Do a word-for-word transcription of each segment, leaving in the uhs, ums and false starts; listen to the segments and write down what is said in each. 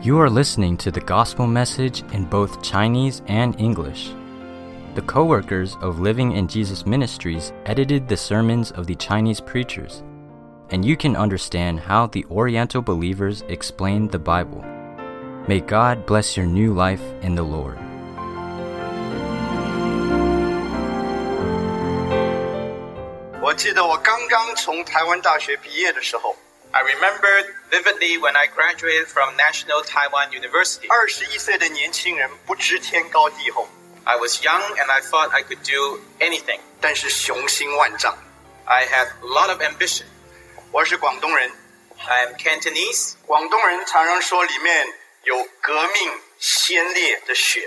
You are listening to the gospel message in both Chinese and English. The co-workers of Living in Jesus Ministries edited the sermons of the Chinese preachers, and you can understand how the Oriental believers explained the Bible. May God bless your new life in the Lord. I 记得我刚刚从台湾大学毕业的时候 I remember vividly when I graduated from National Taiwan University. 二十一岁的年轻人不知天高地厚 I was young and I thought I could do anything. 但是雄心万丈 I had a lot of ambition. 我是广东人 I am Cantonese. 广东人常常说里面有革命先烈的血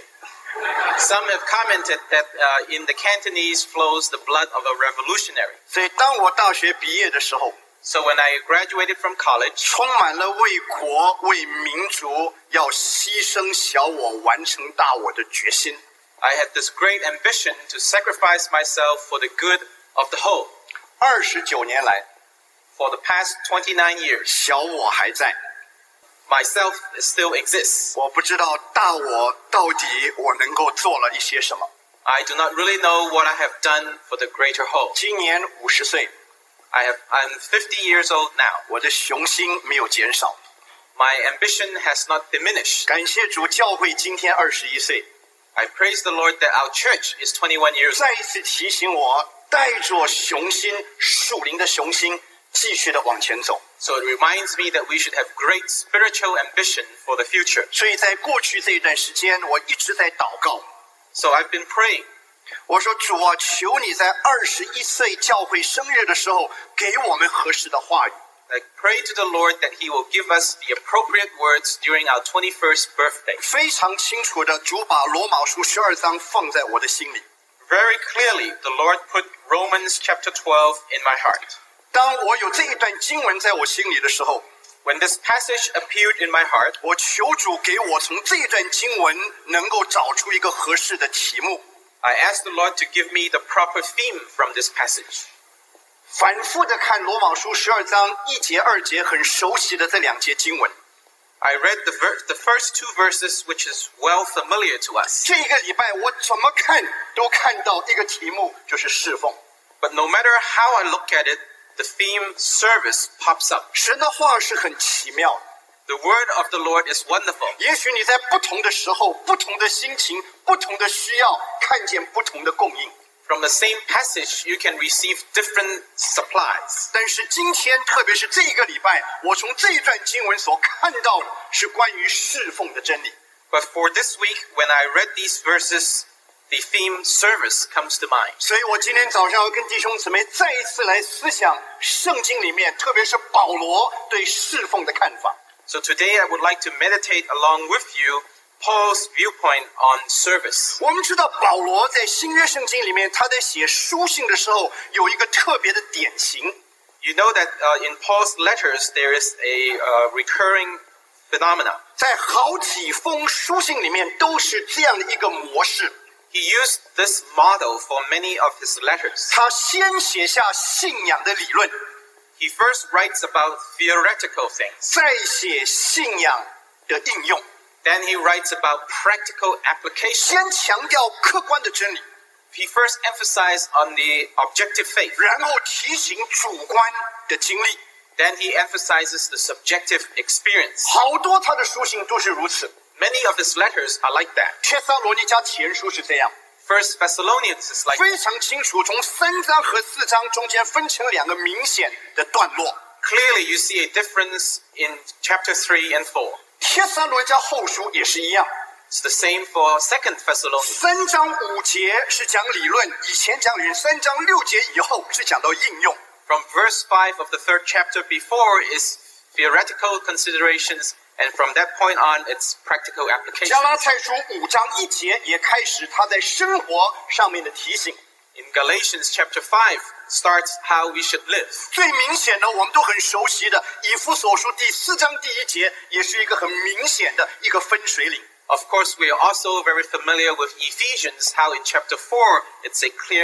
Some have commented that uh, in the Cantonese flows the blood of a revolutionary. 所以当我大学毕业的时候 So when I graduated from college, 充满了为国为民族要牺牲小我完成大我的决心 I had this great ambition to sacrifice myself for the good of the whole. 二十九年来 For the past twenty-nine years, 小我还在 myself still exists. 我不知道大我到底我能够做了一些什么 I do not really know what I have done for the greater whole. 今年五十岁 I have, I'm fifty years old now. 我的雄心没有减少 My ambition has not diminished. 感谢主教会今天二十一岁 I praise the Lord that our church is twenty-one years old. 再一次提醒我带着雄心属灵的雄心继续的往前走 So it reminds me that we should have great spiritual ambition for the future. 所以在过去这一段时间我一直在祷告 So I've been praying. 我说主啊求你在二十一岁教会生日的时候给我们合适的话语 I pray to the Lord that He will give us the appropriate words during our twenty-first birthday. 非常清楚的主把罗马书十二章放在我的心里 Very clearly, the Lord put Romans chapter twelve in my heart. 当我有这一段经文在我心里的时候 When this passage appeared in my heart, 我求主给我从这一段经文能够找出一个合适的题目 I asked the Lord to give me the proper theme from this passage. 反复的看罗马书十二章一节二节很熟悉的这两节经文 I read the, ver- the first two verses, which is well familiar to us. 这个礼拜我怎么看都看到一个题目就是侍奉 But no matter how I look at it, the theme service pops up. 神的话是很奇妙的 The word of the Lord is wonderful. 也许你在不同的时候不同的心情不同的需要看见不同的供应 From the same passage, you can receive different supplies. 但是今天特别是这一个礼拜我从这一段经文所看到的是关于侍奉的真理 But for this week, when I read these verses, the theme service comes to mind. 所以我今天早上要跟弟兄姊妹再一次来思想圣经里面特别是保罗对侍奉的看法 So today I would like to meditate along with you Paul's viewpoint on service. 我们知道保罗在新约圣经里面他在写书信的时候有一个特别的典型 You know that uh, in Paul's letters there is a uh, recurring phenomena. 在好几封书信里面都是这样的一个模式 He used this model for many of his letters. 他先写下信仰的理论 He first writes about theoretical things. 再写信仰的应用 Then he writes about practical application. 先强调客观的真理 He first emphasized on the objective faith. 然后提醒主观的经历 Then he emphasizes the subjective experience. 好多他的书信都是如此 Many of his letters are like that. 帖撒罗尼迦前书是这样 First Thessalonians is like 非常清楚从三章和四章中间分成两个明显的段落 Clearly you see a difference in chapter three and four. 帖撒罗尼迦后书也是一样 It's the same for Second Thessalonians. 三章五节是讲理论以前讲理论三章六节以后是讲到应用 From verse five of the third chapter before is theoretical considerations, and from that point on it's practical application. 加拉太书五章一节也开始他在生活上面的提醒 In Galatians chapter five starts how we should live. 最明显的我们都很熟悉的以弗所书第四章第一节也是一个很明显的一个分水岭 Of course, we are also very familiar with Ephesians, how in chapter four it's a clear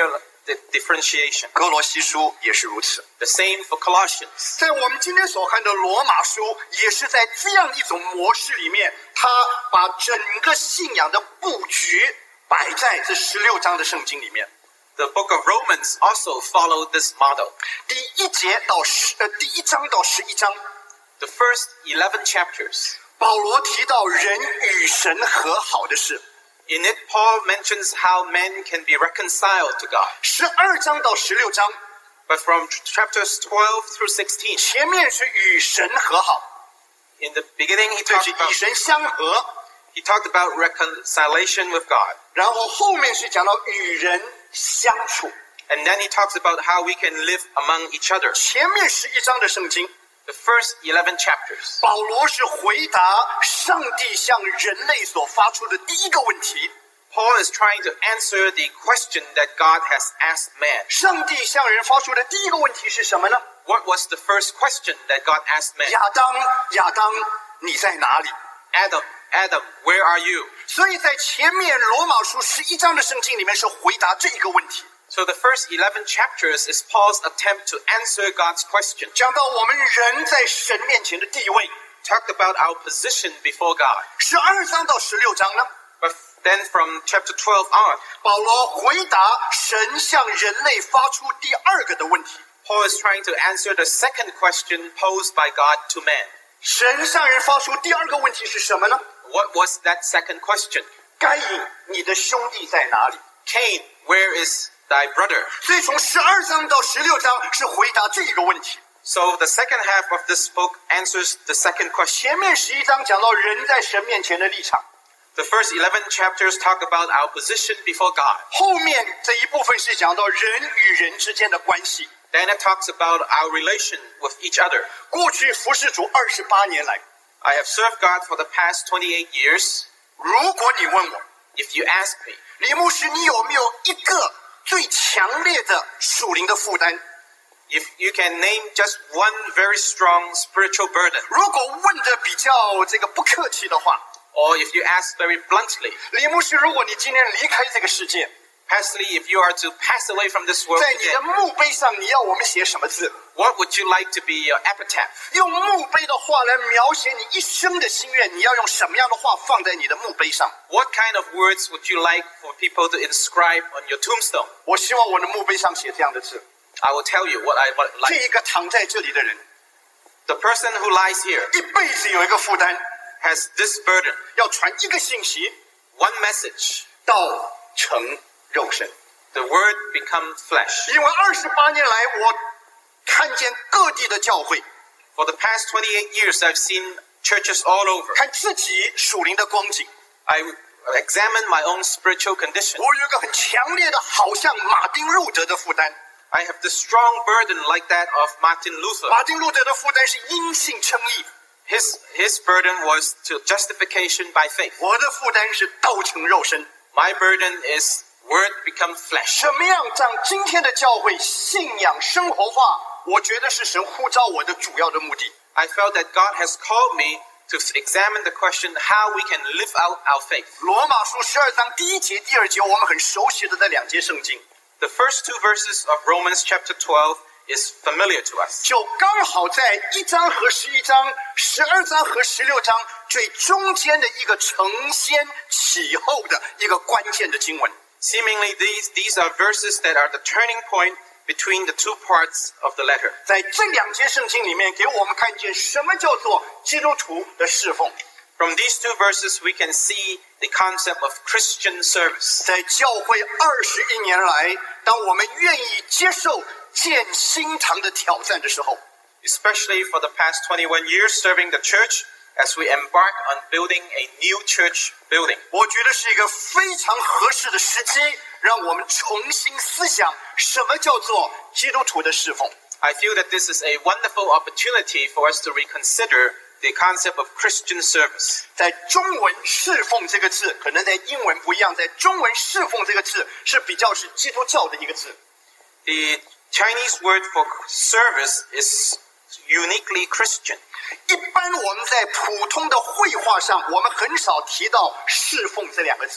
the differentiation. 哥罗西书也是如此。 The same for Colossians. 在我们今天所看的罗马书，也是在这样一种模式里面，他把整个信仰的布局摆在这十六章的圣经里面。 The book of Romans also followed this model. 第一节到十呃第一章到十一章， The first eleven chapters. 保罗提到人与神和好的事。 In it, Paul mentions how men can be reconciled to God. 十二章到十六章， But from chapters twelve through sixteen, 前面是与神和好， in the beginning he 这 talked 是与 about, 神相合， he talked about reconciliation with God. 然后后面是讲到与人相处。 And then he talks about how we can live among each other. 前面十一章的圣经， The first eleven chapters, 保罗是回答上帝向人类所发出的第一个问题。 Paul is trying to answer the question that God has asked man. 上帝向人发出的第一个问题是什么呢？ What was the first question that God asked man? 亚当，亚当，你在哪里？ Adam, Adam, where are you? 所以在前面罗马书十一章的圣经里面是回答这一个问题， So the first eleven chapters is Paul's attempt to answer God's question. 讲到我们人在神面前的地位。 Talked about our position before God. 十二章到十六章呢， But then from chapter twelve on, 保罗回答神向人类发出第二个的问题。 Paul is trying to answer the second question posed by God to man. 神向人发出第二个问题是什么呢？ What was that second question? 该隐，你的兄弟在哪里？ Cain, where is thy brother? 所以从十二章到十六章是回答这个问题。 So the second half of this book answers the second question. 前面十一章讲到人在神面前的立场， The first eleven chapters talk about our position before God. 后面这一部分是讲到人与人之间的关系。 Then it talks about our relation with each other. 过去服侍主二十八年来， I have served God for the past twenty-eight years. 如果你问我， If you ask me, 李牧师，你有没有一个最强烈的属灵的负担？ if you can name just one very strong spiritual burden, 如果问的比较这个不客气的话， or if you ask very bluntly, 李牧师，如果你今天离开这个世界， Pastorly, if you are to pass away from this world 在你的 again, 墓碑上你要我们写什么字？ what would you like to be your epitaph? 用墓碑的话来描写你一生的心愿，你要用什么样的话放在你的墓碑上？ What kind of words would you like for people to inscribe on your tombstone? 我希望我的墓碑上写这样的字： I will tell you what I would 这 like. 一个躺在这里的人， The person who lies here 一辈子有一个负担， has this burden, 要传一个信息 one message, 到成肉身。 the word become flesh. 因为二十八年来，我看见各地的教会， For the past twenty-eight years, I've seen churches all over. 看自己属灵的光景。 I examine my own spiritual condition. 我有一个很强烈的，好像马丁路德的负担。 I have the strong burden like that of Martin Luther. 马丁路德的负担是因信称义， His, his burden was to justification by faith. 我的负担是道成肉身。 My burden is word become flesh. 怎么样让今天的教会信仰生活化？我觉得是神呼召我的主要的目的。 I felt that God has called me to examine the question how we can live out our faith. 罗马书十二章第一节、第二节，我们很熟悉的这两节圣经， The first two verses of Romans chapter twelve is familiar to us. 就刚好在一章和十一章、十二章和十六章最中间的一个承先启后的一个关键的经文。 Seemingly, these, these are verses that are the turning point between the two parts of the letter. 在这两节圣经里面，给我们看见什么叫做基督徒的侍奉。 From these two verses, we can see the concept of Christian service. 在教会二十一年来，当我们愿意接受建新堂的挑战的时候， Especially for the past twenty-one years serving the church, as we embark on building a new church building. 我觉得是一个非常合适的时机，让我们重新思想什么叫做基督徒的侍奉。 I feel that this is a wonderful opportunity for us to reconsider the concept of Christian service. 在中文侍奉这个字，可能在英文不一样，在中文侍奉这个字是比较是基督教的一个字。 The Chinese word for service is uniquely Christian. 一般我们在普通的绘画上，我们很少提到侍奉这两个字。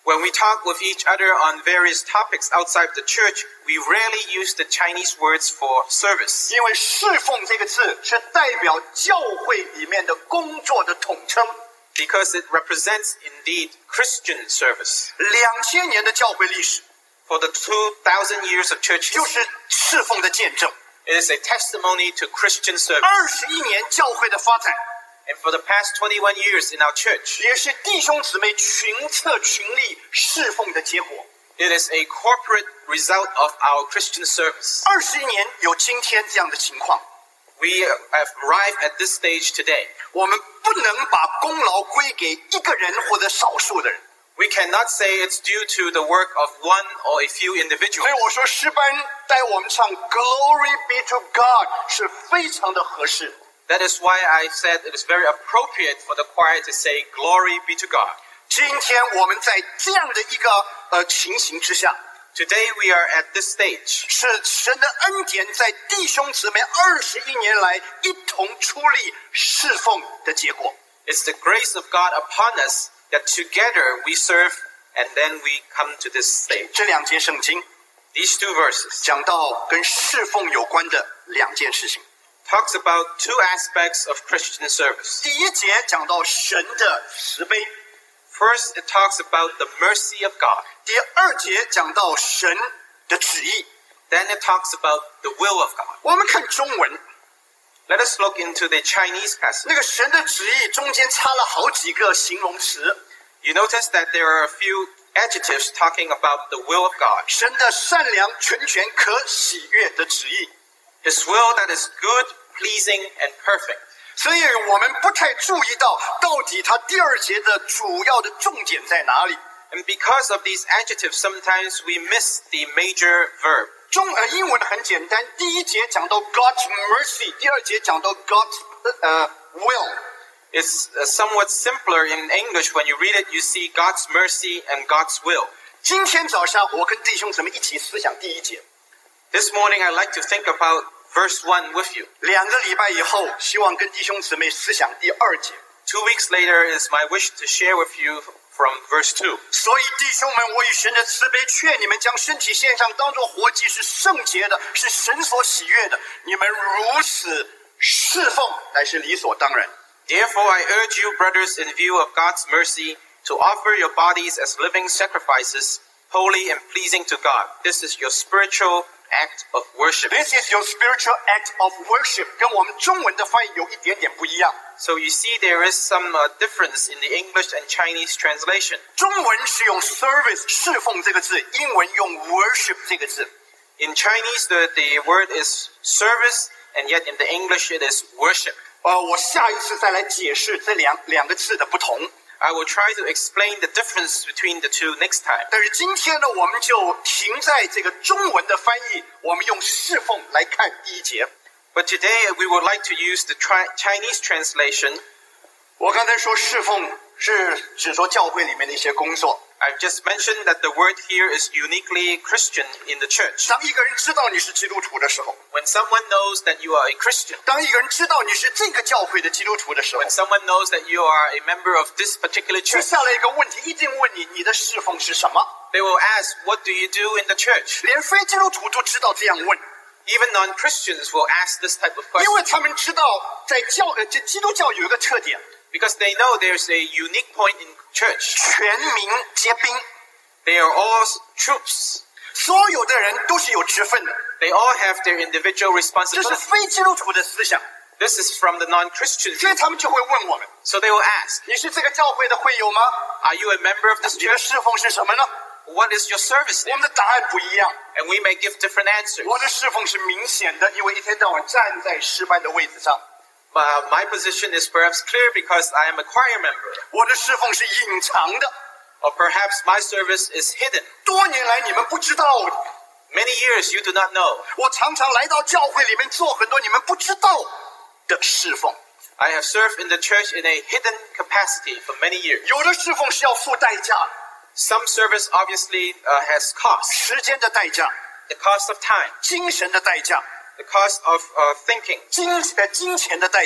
When we talk with each other on various topics outside the church, we rarely use the Chinese words for service. 因为侍奉这个字是代表教会里面的工作的统称。 Because it represents indeed Christian service. 两千年的教会历史 For the two thousand years of church 就 history, 是侍奉的见证。 it is a testimony to Christian service. 二十一年教会的发展， And for the past twenty-one years in our church, 也是弟兄姊妹群策群力侍奉的结果。 it is a corporate result of our Christian service. 二十一年有今天这样的情况， We have arrived at this stage today. 我们不能把功劳归给一个人或者少数的人。 We cannot say it's due to the work of one or a few 所 individuals. 以我说诗班带我们唱 Glory be to God 是非常的合适。 That is why I said it is very appropriate for the choir to say, Glory be to God. 今天我们在这样的一个呃情形之下， Today we are at this stage. 是神的恩典在弟兄姊妹二十一年来一同出力侍奉的结果。 It's the grace of God upon us that together we serve and then we come to this stage. 这两节圣经 These two verses 讲到跟侍奉有关的两件事情。 talks about two aspects of Christian service. 第一节讲到神的慈悲， First, it talks about the mercy of God. 第二节讲到神的旨意。 Then it talks about the will of God. 我们看中文， Let us look into the Chinese passage. 那个神的旨意中间插了好几个形容词， You notice that there are a few adjectives talking about the will of God. 神的善良、全全、可喜悦的旨意。 His will that is good, pleasing, and perfect. 所以我们不太注意到到底它第二节的主要的重点在哪里。 And because of these adjectives, sometimes we miss the major verb. 中呃英文很简单，第一节讲到 God's mercy， 第二节讲到 God's 呃 will。 It's uh, somewhat simpler in English. When you read it, you see God's mercy and God's will. 今天早上我跟弟兄姊妹一起思想第一节， This morning, I'd like to think about verse one with you. 两个礼拜以后，希望跟弟兄姊妹思想第二节。 Two weeks later is my wish to share with you from verse two. 所以弟兄们，我以神的慈悲劝你们，将身体献上，当作活祭，是圣洁的，是神所喜悦的。你们如此侍奉，乃是理所当然。 Therefore, I urge you, brothers, in view of God's mercy, to offer your bodies as living sacrifices, holy and pleasing to God. This is your spiritual act of worship. This is your spiritual act of worship， 跟我们中文的翻译有一点点不一样。 So you see there is some uh, difference in the English and Chinese translation. 中文是用 service 侍奉这个字，英文用 worship 这个字。 In Chinese, the, the word is service, and yet in the English it is worship. 呃，我下一次再来解释这两两个字的不同。 I will try to explain the difference between the two next time. 但是今天呢，我们就停在这个中文的翻译，我们用侍奉来看第一节。 But today we would like to use the tri- Chinese translation. 我刚才说侍奉是指说教会里面的一些工作。 I've just mentioned that the word here is uniquely Christian in the church. 当一个人知道你是基督徒的时候， When someone knows that you are a Christian, 当一个人知道你是这个教会的基督徒的时候， when someone knows that you are a member of this particular 接 church, 下来一个问题一定问你，你的侍奉是什么？ they will ask, what do you do in the church? 连非基督徒都知道这样问， Even non-Christians will ask this type of 因 question 为他们知道在教呃这基督教有一个特点， because they know there's a unique point in church. 全民皆兵， They are all troops. 所有的人都是有职分的， They all have their individual 这是 responsibilities. 非基督徒的思想， This is from the non-Christians. 所以他们就会问我们： So they will ask, 你是这个教会的会友吗？ are you a member of this 你的 church? 侍奉是什么呢？ What is your service 我 there? 们的答案不一样。 And we may give different answers. 我的侍奉是明显的，因为一天到晚站在诗班的位置上； Uh, my position is perhaps clear because I am a choir member. 我的侍奉是隐藏的， Or perhaps my service is hidden. 多年来你们不知道的。 Many years you do not know. 我常常来到教会里面做很多你们不知道的侍奉。 I have served in the church in a hidden capacity for many years. 有的侍奉是要付代价， Some service obviously uh, has cost. 时间的代价， The cost of time, 精神的代价， the cost of uh, thinking, 金呃金钱的代价，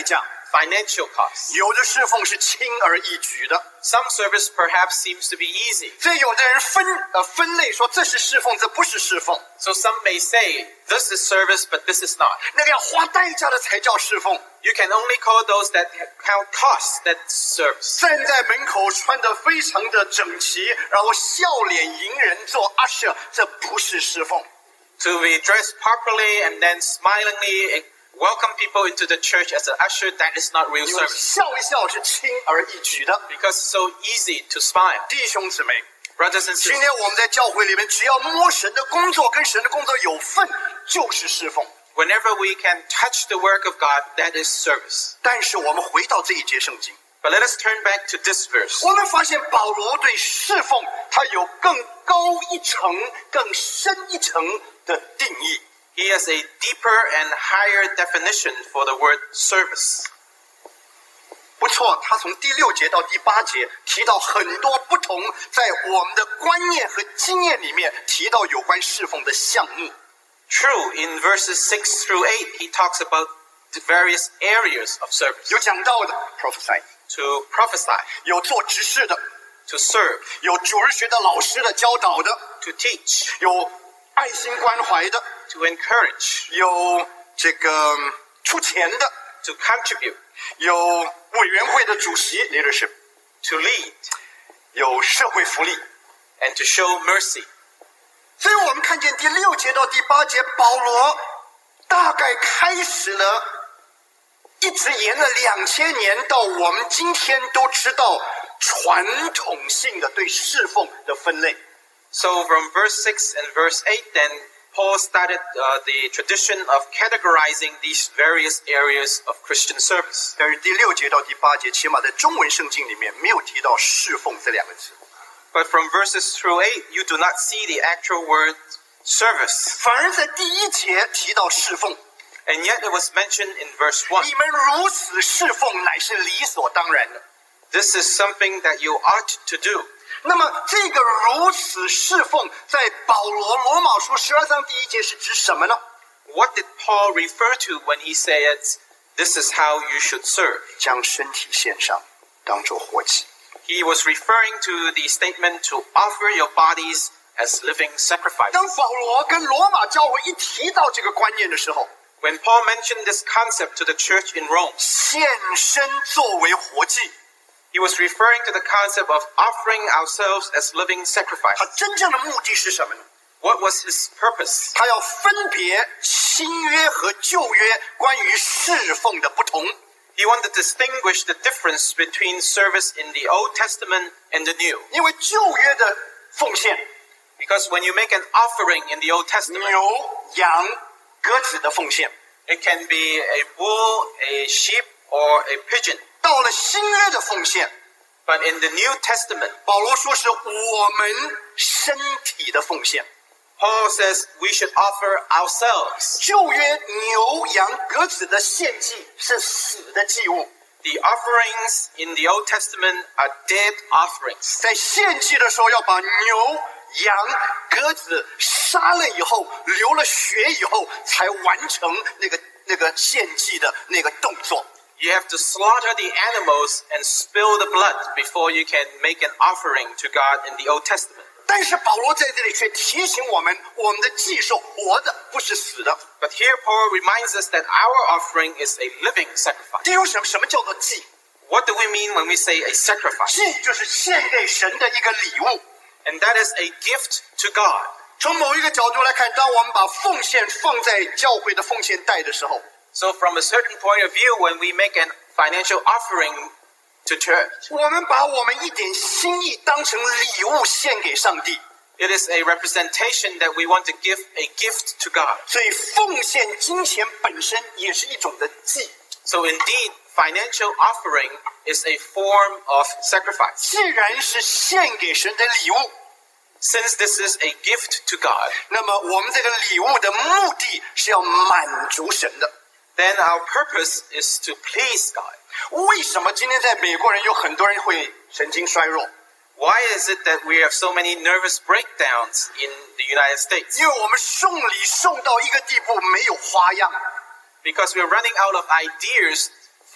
financial costs. 有的侍奉是轻而易举的， Some service perhaps seems to be easy. 所以有的人分呃分类说这是侍奉，这不是侍奉， So some may say, this is service, but this is not. 那个要花代价的才叫侍奉。 You can only call those that count costs that service. 站在门口穿得非常的整齐，然后笑脸迎人做 usher， 这不是侍奉。 To be dressed properly and then smilingly welcome people into the church as an usher, that is not real 因为 service. 笑一笑是轻而易举的。 Because it's so easy to smile. 弟兄姊妹， Brothers and 今 sisters, 天我们在教会里面，只要摸神的工作跟神的工作有份，就是侍奉。 whenever we can touch the work of God, that is service. 但是我们回到这一节圣经， But let us turn back to this verse. 我们发现保罗对侍奉他有更高一层、更深一层的定义。 He has a deeper and higher definition for the word service. 不错，他从第六节到第八节提到很多不同，在我们的观念和经验里面提到有关侍奉的项目。 True, in verses six through eight, he talks about the various areas of service. 有讲道的 prophesy， To prophesy, 有做执事的， to serve, 有主日学的老师的教导的， to teach, 有爱心关怀的， to encourage, 有这个出钱的， to contribute, 有委员会的主席 leadership， to lead, 有社会福利。 and to show mercy. 所以我们看见第六节到第八节，保罗大概开始了，一直沿了两千年，到我们今天都知道传统性的对侍奉的分类。 So from verse six and verse eight, then Paul started uh, the tradition of categorizing these various areas of Christian service. 但是第六节到第八节，起码在中文圣经里面没有提到侍奉这两个字， But from verses through eight, you do not see the actual word service. 反而在第一节提到侍奉。 And yet it was mentioned in verse one. 你们如此侍奉，乃是理所当然的。 This is something that you ought to do. 那么这个如此侍奉，在保罗罗马书十二章第一节是指什么呢？ What did Paul refer to when he says, this is how you should serve? 将身体献上，当作活祭。 He was referring to the statement to offer your bodies as living sacrifices. 当保罗跟罗马教会一提到这个观念的时候， When Paul mentioned this concept to the church in Rome, 献身作为活祭， he was referring to the concept of offering ourselves as living 他 sacrifices. 真正的目的是什么呢？ What was his purpose? 他要分别新约和旧约关于侍奉的不同。 He wanted to distinguish the difference between service in the Old Testament and the New. 因为旧约的奉献， Because when you make an offering in the Old Testament, 牛、羊、鸽子的奉献， it can be a bull, a sheep, or a pigeon. 到了新约的奉献， But in the New Testament, 保罗说是我们身体的奉献。 Paul says we should offer ourselves. 旧约牛羊鸽子的献祭是死的祭物， The offerings in the Old Testament are dead offerings. 在献祭的时候要把牛羊鸽子杀了以后，流了血以后，才完成那个那个献祭的那个动作。 You have to slaughter the animals and spill the blood before you can make an offering to God in the Old Testament. 但是保罗在这里却提醒我们，我们的祭是活的，不是死的。 But here Paul reminds us that our offering is a living sacrifice. 这有什么？什么叫做祭？ What do we mean when we say a sacrifice? 祭就是献给神的一个礼物。 And that is a gift to God. 从某一个角度来看，当我们把奉献放在教会的奉献袋的时候， So from a certain point of view, when we make an financial offering to church, 我们把我们一点心意当成礼物献给上帝。 it is a representation that we want to give a gift to God. 所以奉献金钱本身也是一种的祭。 So indeed, financial offering is a form of sacrifice. 既然是献给神的礼物， Since this is a gift to God, 那么我们这个礼物的目的是要满足神的。 then our purpose is to please God. 为什么今天在美国人有很多人会神经衰弱？ Why is it that we have so many nervous breakdowns in the United States? 因为我们送礼送到一个地步没有花样。 Because we're running out of ideas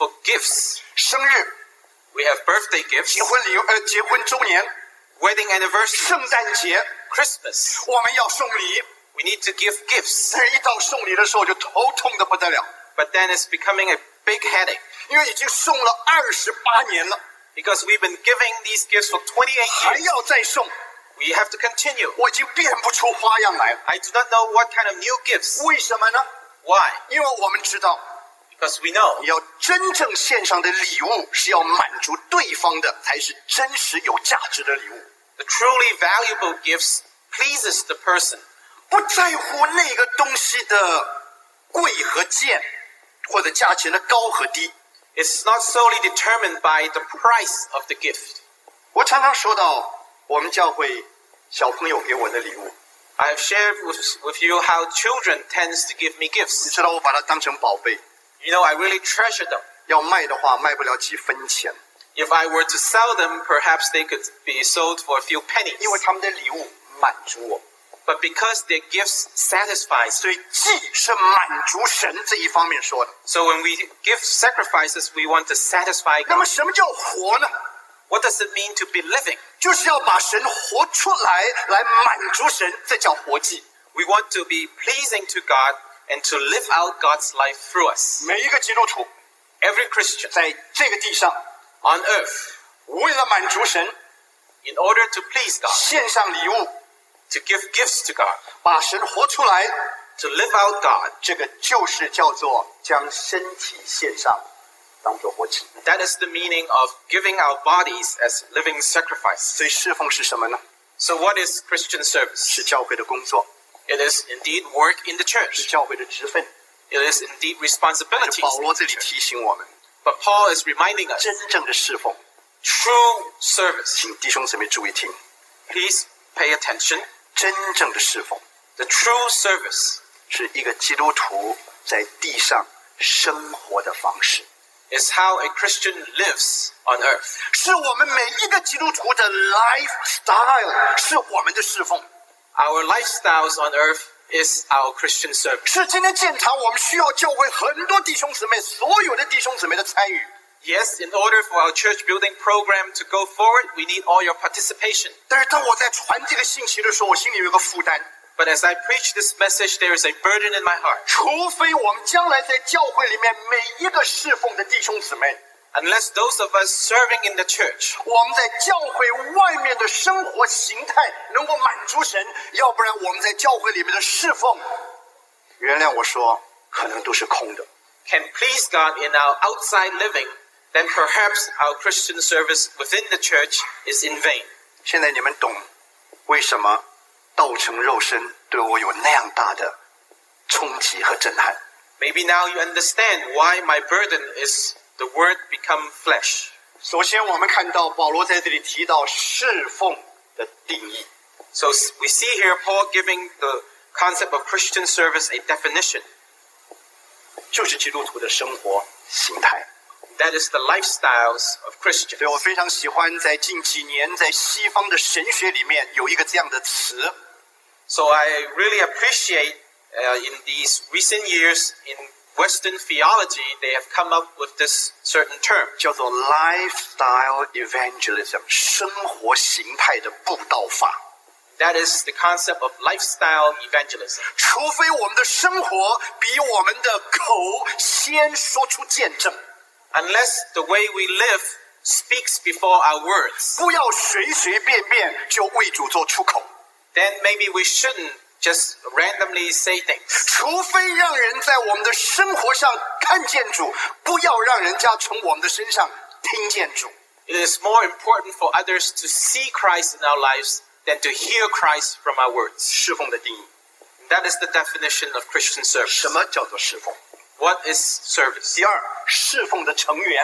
for gifts. 生日、 We have birthday gifts, 结婚礼物、呃，结婚周年、 wedding anniversary, 圣诞节， Christmas. 我们要送礼。 We need to give gifts. 但是一到送礼的时候，就头痛的不得了， But then it's becoming a big headache 因为已经送了二十八年了， because we've been giving these gifts for twenty-eight 还 years. 要再送， We have to continue. 我已经变不出花样来了。 I do not know what kind of new gifts. 为什么呢？ Why? 因为我们知道， Because we know 你要真正献上的礼物是要满足对方的，才是真实有价值的礼物。 the truly valuable gifts pleases the person. 不在乎那个东西的贵和贱，或者价钱的高和低。 It's not solely determined by the price of the gift. 我常常说到我们教会小朋友给我的礼物， I have shared with, with you how children tends to give me 你 gifts. 知道我把它当成宝贝， You know, I really treasure them. 要卖的话卖不了几分钱， If I were to sell them, perhaps they could be sold for a few pennies. 因为他们的礼物满足我， But because their gifts satisfy, 所以既是满足神这一方面说的。 so when we give sacrifices, we want to satisfy 那么 God. 什么叫活呢？ What does it mean to be living? 就是要把神活出来，来满足神，这叫活祭。 We want to be pleasing to God and to live out God's life through us. 每一个基督徒 Every Christian 在这个地上， on earth, 为了满足神， in order to please God, 献上礼物， to give gifts to God, 把神活出来， to live out God, 这个就是叫做将身体献上，当做活祭。 that is the meaning of giving our bodies as living sacrifices. 所以侍奉是什么呢？ So what is Christian service? 是教会的工作， It is indeed work in the 是 church. 教会的职分。 It is indeed 保 responsibilities. 罗这里提醒我们， But Paul is reminding us, 真正的侍奉， true service. 请弟兄姊妹注意听， Please pay attention. 真正的侍奉 The true service 是一个基督徒在地上生活的方式， is how a Christian lives on earth. 是我们每一个基督徒的 lifestyle， 是我们的侍奉。 Our lifestyles on earth is our Christian service. 是今天建堂，我们需要教会很多弟兄姊妹，所有的弟兄姊妹的参与。 Yes, in order for our church building program to go forward, we need all your participation. 但是当我在传这个信息的时候，我心里有一个负担， But as I preach this message, there is a burden in my heart. 除非我们将来在教会里面每一个侍奉的弟兄姊妹， Unless those of us serving in the church, 我们在教会外面的生活形态能够满足神，要不然我们在教会里面的侍奉，原谅我说，可能都是空的。 can please God in our outside living, then perhaps our Christian service within the church is in vain. 现在你们懂为什么道成肉身对我有那样大的冲击和震撼。 Maybe now you understand why my burden is the word become flesh. 首先，我们看到保罗在这里提到侍奉的定义， So we see here Paul giving the concept of Christian service a definition. 就是基督徒的生活形态。 That is the lifestyles of 所 Christians. 以我非常喜欢在近几年在西方的神学里面有一个这样的词， So I really appreciate uh, in these recent years in Western theology, they have come up with this certain term. 叫做 lifestyle evangelism， 生活形态的布道法。 That is the concept of lifestyle evangelism. 除非我们的生活比我们的口先说出见证， Unless the way we live speaks before our words, 不要随随便便就为主做出口。 then maybe we shouldn't just randomly say things. 除非让人在我们的生活上看见主，不要让人家从我们的身上听见主。 It is more important for others to see Christ in our lives than to hear Christ from our words. 侍奉的定义， That is the definition of Christian service. 什么叫做侍奉？ What is service? 第二，侍奉的成员，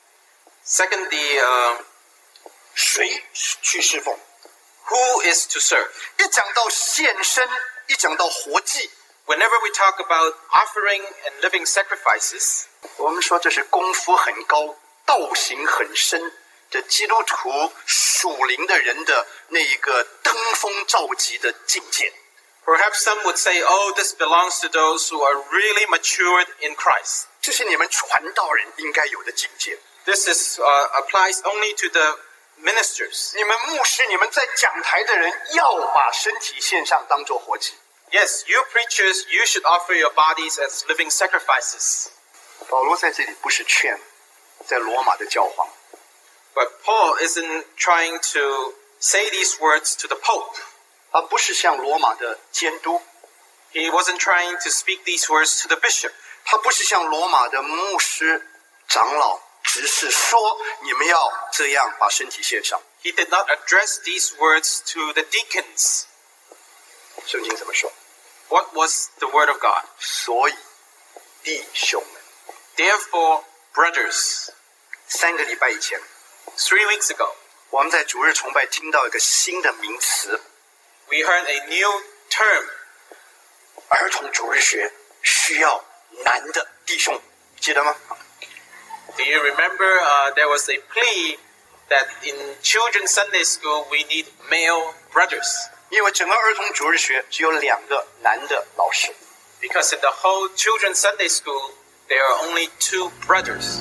Second, the uh, 谁去侍奉？ who is to serve. 一讲到献身，一讲到活祭， Whenever we talk about offering and living sacrifices, 我们说这是功夫很高、道行很深的基督徒属灵的人的那一个登峰造极的境界。 perhaps some would say, oh, this belongs to those who are really matured in Christ. 这是你们传道人应该有的境界。 This is uh, applies only to the ministers. 你们牧师，你们在讲台的人要把身体献上，当作活祭。 Yes, you preachers, you should offer your bodies as living sacrifices. 保罗在这里不是劝，在罗马的教皇。 But Paul isn't trying to say these words to the Pope. 而不是向罗马的监督。 He wasn't trying to speak these words to the bishop. 他不是向罗马的牧师、长老、执事说你们要这样把身体献上。 He did not address these words to the deacons. 圣经怎么说？ What was the word of God? 所以，弟兄们， Therefore, brothers, 三个礼拜以前， three weeks ago, 我们在主日崇拜听到一个新的名词， we heard a new term. 儿童主日学需要男的弟兄，记得吗？ Do you remember uh, there was a plea that in children's Sunday school we need male brothers? 因为整个儿童主日学只有两个男的老师。 Because in the whole children's Sunday school, there are only two brothers.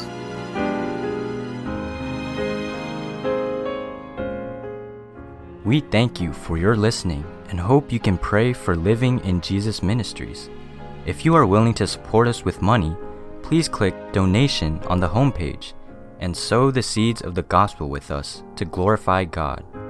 We thank you for your listening and hope you can pray for Living in Jesus Ministries. If you are willing to support us with money, please click Donation on the homepage and sow the seeds of the gospel with us to glorify God.